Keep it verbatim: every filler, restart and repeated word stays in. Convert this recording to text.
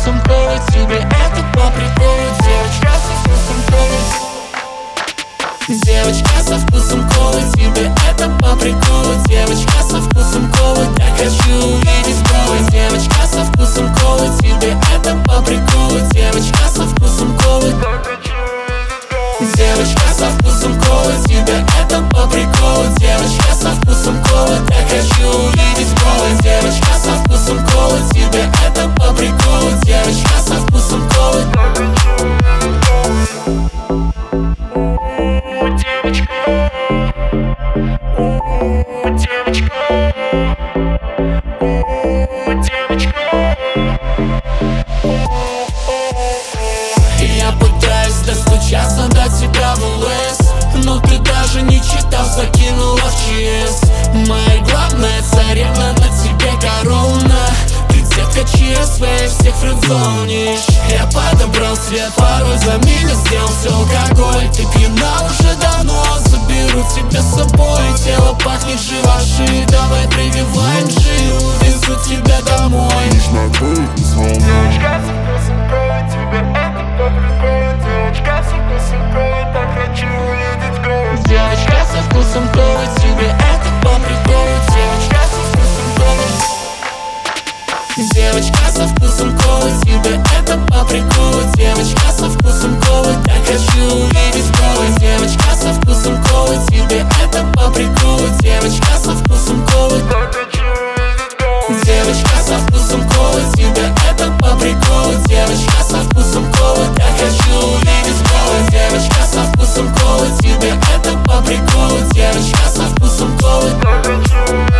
вкусом колы, тебе это по приколу. Девочка со вкусом колы, девочка со вкусом колы, тебе это по приколу. Девочка со вкусом колы, так хочу увидеть голой. Девочка со вкусом колы, тебе это по приколу. Девочка со вкусом колы, так хочу увидеть голой. Девочка со вкусом колы, тебе это по приколу. Девочка со вкусом колы, так хочу увидеть голой. Девочка со вкусом колы, тебе это по приколу. Девочка со вкусом колы, так хочу увидеть голой. Девочка, о, девочка, о, девочка. Я пытаюсь достучаться до тебя в ЛС, но ты даже не читал, закинула в ЧС. Моя главная царевна, на тебе корона. Ты, детка, ЧСВ, всех френдзонишь. Я подобрал свет, порой за меня сделал все алкоголь. Ты пьяна уже давно, заберу тебя с собой. Тело пахнет живаши, давай прививаем жил. Везу тебя домой. Девочка со вкусом колы, тебе это по приколу. Девочка со вкусом колы, так хочу увидеть голос. Девочка со вкусом колы, тебе это по приколу. Девочка со вкусом колы, девочка со вкусом колы, тебе это по приколу. Девочка со вкусом колы, так хочу увидеть голос. Девочка со вкусом колы, тебе это по приколу. Девочка со вкусом колы, так хочу увидеть голос. Девочка со вкусом колы, тебе это по приколу. Девочка со вкусом колы, так хочу увидеть голос. Девочка со вкусом колы, тебе это по приколу. Девочка со вкусом колы, так хочу увидеть голос.